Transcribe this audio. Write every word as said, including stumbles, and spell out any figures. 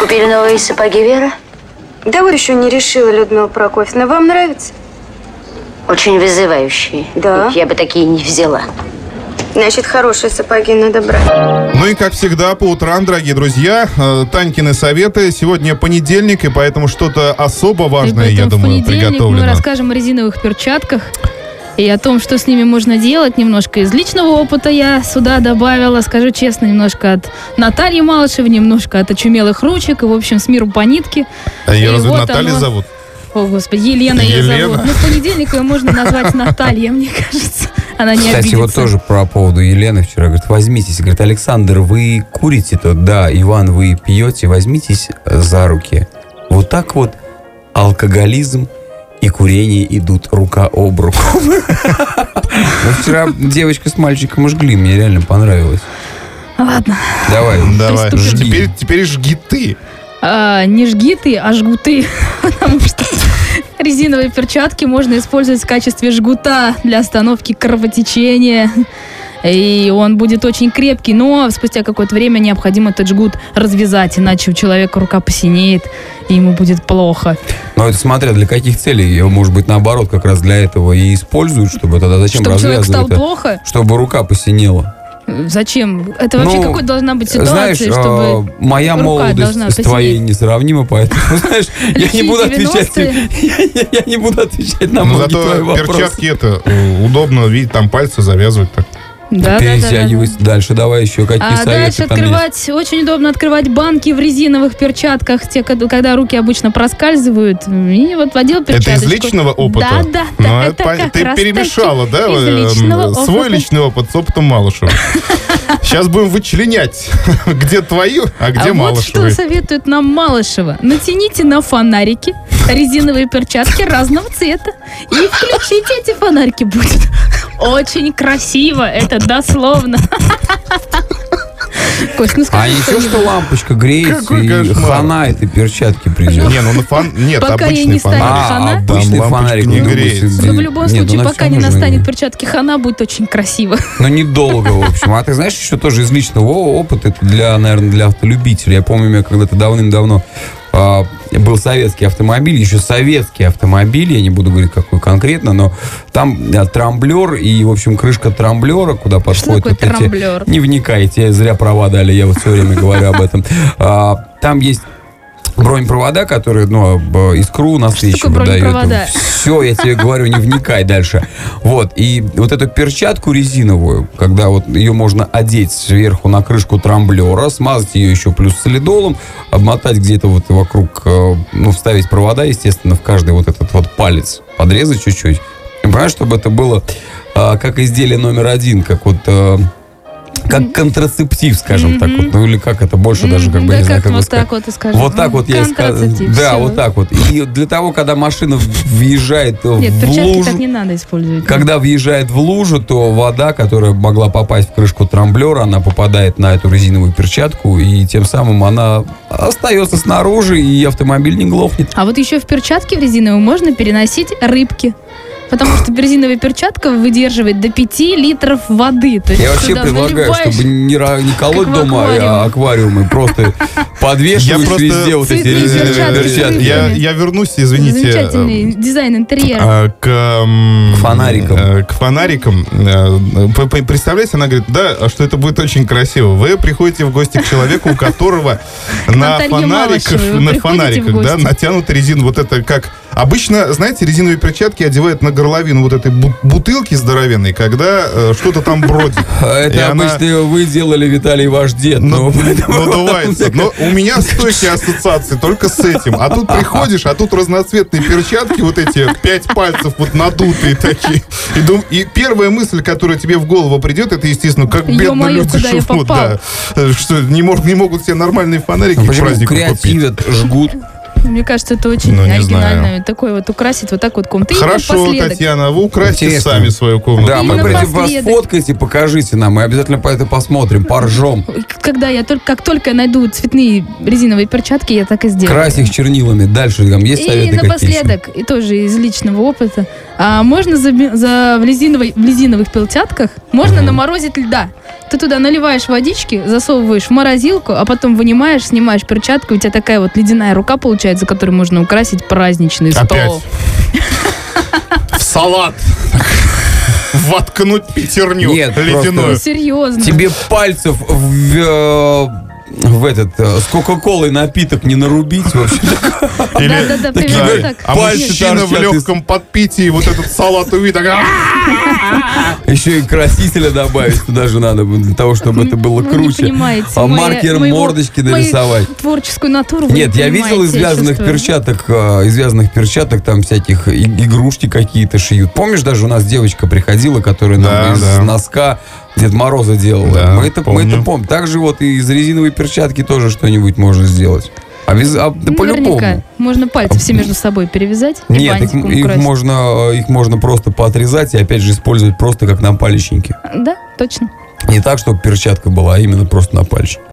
Купили новые сапоги, Вера? Да вот еще не решила, Людмила Прокофьевна. Вам нравится? Очень вызывающие. Да. Я бы такие не взяла. Значит, хорошие сапоги надо брать. Ну и, как всегда, по утрам, дорогие друзья, Танькины советы. Сегодня понедельник, и поэтому что-то особо важное, я думаю, приготовлено. Мы расскажем о резиновых перчатках и о том, что с ними можно делать. Немножко из личного опыта я сюда добавила. Скажу честно, немножко от Натальи Малышевой, немножко от очумелых ручек. И, в общем, с миру по нитке. А ее и разве вот Наталья оно... зовут? О, Господи, Елена, Елена. ее зовут. Ну, в понедельник ее можно назвать Наталья, мне кажется. Она не Кстати, обидится. вот тоже по поводу Елены вчера. Говорит, возьмитесь. Говорит, Александр, вы курите-то? Да. Иван, вы пьете? Возьмитесь за руки. Вот так вот алкоголизм и курение идут рука об руку. Вчера девочка с мальчиком жгли. Мне реально понравилось. Ладно. Давай. Давай. Приступим. Теперь, теперь жги ты. А, не жги ты, а жгуты. Потому что резиновые перчатки можно использовать в качестве жгута для остановки кровотечения. И он будет очень крепкий, но спустя какое-то время необходимо этот жгут развязать, иначе у человека рука посинеет, и ему будет плохо. Но это смотря для каких целей. Может быть, наоборот, как раз для этого и используют, чтобы тогда зачем Чтобы человек стал развязывать? плохо? Чтобы рука посинела. Зачем? Это вообще Ну, какой должна быть ситуация, знаешь, чтобы э, моя рука молодость должна с твоей посинеть? несравнима, поэтому, знаешь, я не Лихие буду отвечать. девяностые. Я, я- я не буду отвечать на Но многие твои зато вопросы. перчатки это э, удобно, видеть, там пальцы завязывать так. Да, да, да, да, да. Перетягивайся дальше. Давай еще какие А советы дальше там есть. открывать, очень удобно открывать банки в резиновых перчатках, те, когда когда руки обычно проскальзывают, и вот водил Это перчаточку. из личного опыта? Да, да, Ну, да, это это пон- как Ты раз перемешала, таки да, из э, личного свой опыта. личный опыт с опытом Малышева. Сейчас будем вычленять, где твои, а где А вот что Малышевы. советует нам Малышева. Натяните на фонарики резиновые перчатки разного цвета и включите эти фонарики. Будет очень красиво. Это дословно. Кость, ну А скажи ничего, что-нибудь. что лампочка греется Какой и кошмар. хана этой перчатки придет. Не, ну на фон... Нет, Пока ей обычный не станет фонарик. хана. А, обычный Там фонарик лампочка не не греется. Но в любом Нет, случае, ну, на пока всё не нужно настанет греть. перчатки хана, будет очень красиво. Но недолго, в общем. А ты знаешь, еще тоже из личного опыта, это для, наверное, для автолюбителей. Я помню, у меня когда-то давным-давно а, был советский автомобиль, еще советский автомобиль, я не буду говорить, какой конкретно, но там а, трамблер и, в общем, крышка трамблера, куда подходят такое вот эти... трамблер? Не вникайте, зря права дали, я вот все время говорю об этом. А, там есть бронепровода, которые, ну, об- искру на встречу такое выдают. бронепровода? Все, я тебе говорю, не вникай дальше. Вот, и вот эту перчатку резиновую, когда вот ее можно одеть сверху на крышку трамблера, смазать ее еще плюс солидолом, обмотать где-то вот вокруг, э, ну, вставить провода, естественно, в каждый вот этот вот палец, подрезать чуть-чуть. И, понимаешь, чтобы это было э, как изделие номер один, как вот... э, как контрацептив, скажем так, вот, ну или как это больше даже, как бы, Да не знаю, как как бы вот сказать. так вот и скажем. Вот так вот я и сказал. Контрацептив, Да, всё. вот так вот. И для того, когда машина въезжает Нет, в перчатки лужу, так не надо использовать. когда въезжает в лужу, то вода, которая могла попасть в крышку трамблера, она попадает на эту резиновую перчатку, и тем самым она остается снаружи, и автомобиль не глохнет. А вот еще в перчатке в резиновую можно переносить рыбки. Потому что резиновая перчатка выдерживает до пяти литров воды. То есть Я вообще туда предлагаю, наливаешь- чтобы не, ра- не колоть в дома аквариум. а, аквариумы, просто подвешиваешь просто- везде вот эти Цветные резиновые перчатки. перчатки. Я, я вернусь, извините, Замечательный дизайн интерьера. а, к, м, К фонарикам. э, К фонарикам. Э, п- п- Представляете, она говорит, да, что это будет очень красиво. Вы приходите в гости к человеку, у которого на Наталье фонариках, Малышевой вы на приходите в фонариках, да, гости? натянута резина. Вот это как... Обычно, знаете, резиновые перчатки одевают на горловину вот этой бу- бутылки здоровенной, когда э, что-то там бродит. И Это она- обычно вы делали, Виталий, ваш дед. Ну, но поэтому- надувается. Но у меня стойкие ассоциации только с этим. А тут приходишь, а тут разноцветные перчатки, вот эти пять пальцев вот надутые такие. И, дум- и первая мысль, которая тебе в голову придет, это, естественно, как бедно Ё-моё, люди куда я живут. попал? Да. Э, Что не, мог- не могут себе нормальные фонарики Ну, к почему празднику купить. креативят, жгут? Мне кажется, это очень Ну, не оригинально. знаю. Такой вот украсить вот так вот комнату. И Хорошо, напоследок. Татьяна, вы украсьте Интересно. сами свою комнату. Да, И мы придем, вас напоследок. фоткайте, покажите нам, мы обязательно по это посмотрим, поржем. Когда я только, как только я найду цветные резиновые перчатки, я так и сделаю. Крась их чернилами. Дальше там есть И советы какие-то? напоследок, и тоже из личного опыта, а можно за, за в, резиновой, в резиновых перчатках можно наморозить льда. Ты туда наливаешь водички, засовываешь в морозилку, а потом вынимаешь, снимаешь перчатку, у тебя такая вот ледяная рука получается, которой можно украсить праздничный стол. Опять. В салат. Воткнуть пятерню Нет, ледяную. просто- Серьезно. Тебе пальцев в, э, в этот э, с Кока-Колой напиток не нарубить вообще. Или- Да-да-да, такие, примерно да, так. А Пальцы мужчина в торчат из- легком подпитии вот этот салат увидит. так, «А!» Еще и красителя добавить туда же надо, для того, чтобы это было Вы не круче. понимаете А моя- маркером моего- мордочки мою нарисовать. творческую натуру вы Нет, не я видел понимаете, из я вязаных чувствую. перчаток, э, из вязаных перчаток там всяких и- игрушки какие-то шьют. Помнишь, даже у нас девочка приходила, которая нам Да, из да. носка Дед Мороза делала. Да, мы, это, мы помню. это помним. Также вот и из резиновой перчатки тоже что-нибудь можно сделать. А, без, а да по-любому. Наверняка. Можно пальцы все между собой перевязать и Нет, их, бантиком их украсить. можно, их можно просто поотрезать и опять же использовать просто как напальчники. Да, точно. Не так, чтобы перчатка была, а именно просто напальчик.